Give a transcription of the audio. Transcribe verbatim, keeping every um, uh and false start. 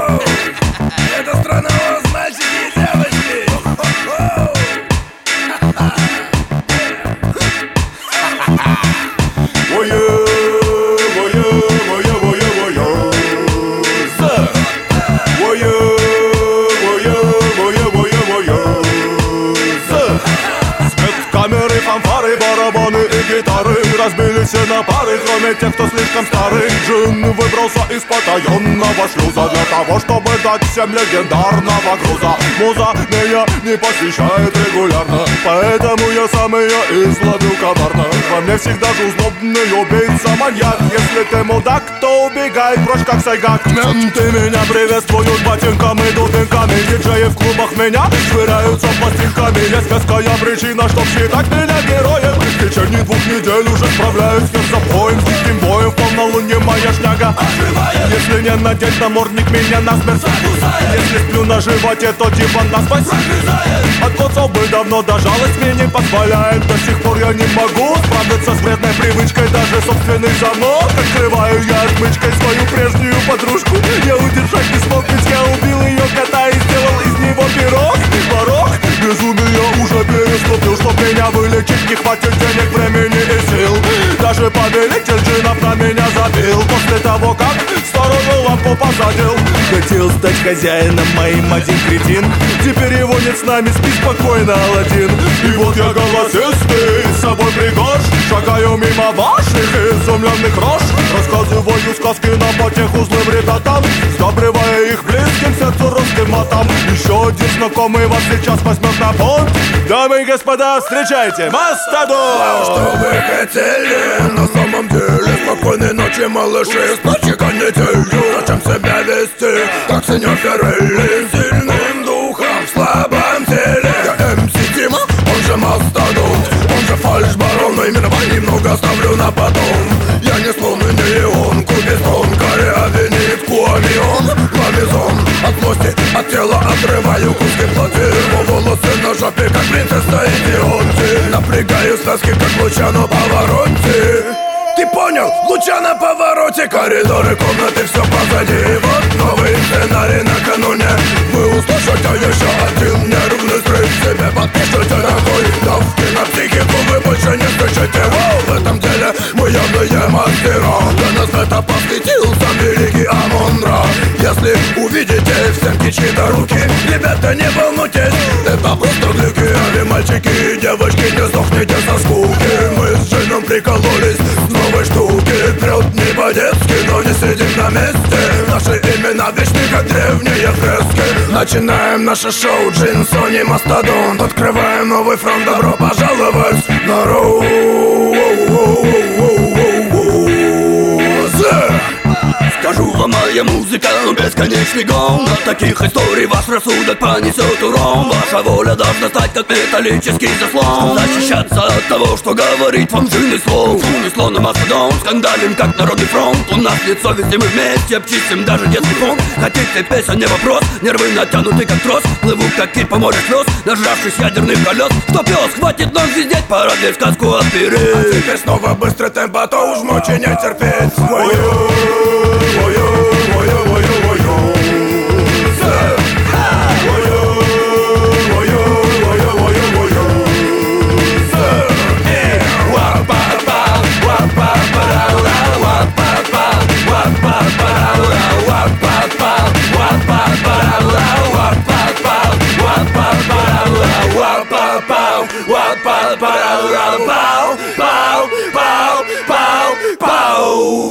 Это страна у вас, мальчики и девочки. Камеры, фанфары, барабаны и гитары разбились все на пары, кроме тех, кто слишком старый. Джин выбрался из потаенного шлюза для того, чтобы дать всем легендарного груза. Муза меня не посещает регулярно, поэтому я сам ее изловил коварно. Во мне всегда жузнобный убийца-маньяк. Если ты мудак, то убегай прочь как сайгак. Менты меня приветствуют ботинками и дубинками. Диджеи в клубах меня швыряются пластинками. Есть веская причина, чтоб считать меня героем. В течение двух недель уже справляюсь с запоем, с диким боем. В полнолуние моя шняга оживает. Если не надеть намордник, меня насмерть закусает. Если сплю на животе, то диван насквозь прогрызает. Откоцов бы давно дожалость мне не позволяет. До сих пор я не могу справиться с вредной привычкой. Даже собственный замок открываю я отмычкой. Свою прежнюю подружку я удержать не смог, ведь я убил ее кота и сделал из него пирог. Порог безумия уже переступил. Чтоб меня вылечить, не хватит денег, времени и сил. Даже повелитель джинов на меня забил после того, как сторону лампу посадил. Хотел стать хозяином моим один кретин. Теперь его нет с нами, спи спокойно, Аладдин. И вот я голосистый, с собой пригож. Шагаю мимо ваших изумленных рож. Рассказываю сказки на потеху злым ребятам, сдабривая их близким сердцу русским матом. Еще один знакомый вас сейчас возьмет на понт. Дамы и господа, встречайте Мастодон! А что вы хотели? На самом деле спокойной ночи, малыши. Спать канителью. Зачем себя вести, как сеньор Феррелли? Сильным духом в слабом теле. Я эм си Дима, он же Мастодон, он же фальшбарон. Но именно немного оставлю на потом. Я не слон и не ион, кубистон, кореавенит, куамион, ламизон. От злости, от тела отрываю куски плоти. Его волосы на жопе, как принцесса и Бейонсе. Напрягаю связки, как луча на повороте. Ты понял? Луча на повороте. Коридоры, комнаты, все позади. И вот новый сценарий накануне. Вы услышите еще один нервный срыв. Себе подпишите такой давки на психику. Вы больше не слышите. Воу, в этом деле мы явные мастера. Для нас это посвятил сам великий Амон-Ra. Если увидите в стенке чьи-то руки, ребята, не волнуйтесь, это просто глюки. А вы, мальчики и девочки, не сдохните со скуки. Мы с Джином прикололись с новой штуки. Прет не по-детски, но не сидим на месте. Наши имена вечны, как древние фрески. Начинаем наше шоу, Джин, Сони, Мастодон. Открываем новый фронт, добро пожаловать на Роу. Скажу вам, моя музыка бесконечный гон. От таких историй ваш рассудок понесет урон. Ваша воля должна стать как металлический заслон. Защищаться от того, что говорит вам Джин и слон. Джин и слон и Мастодон скандалим, как народный фронт. У нас лицо везде, мы вместе обчистим даже детский фонд. Хотите песен, не вопрос, нервы натянуты как трос. Плыву как кит по морю слез, нажравшись ядерных колес. Что пес, хватит нам звездеть, пора для сказку отпереть. А теперь снова быстрый темп, а то уж ночи не терпеть. Pow, pow, pow, pow, pow, pow.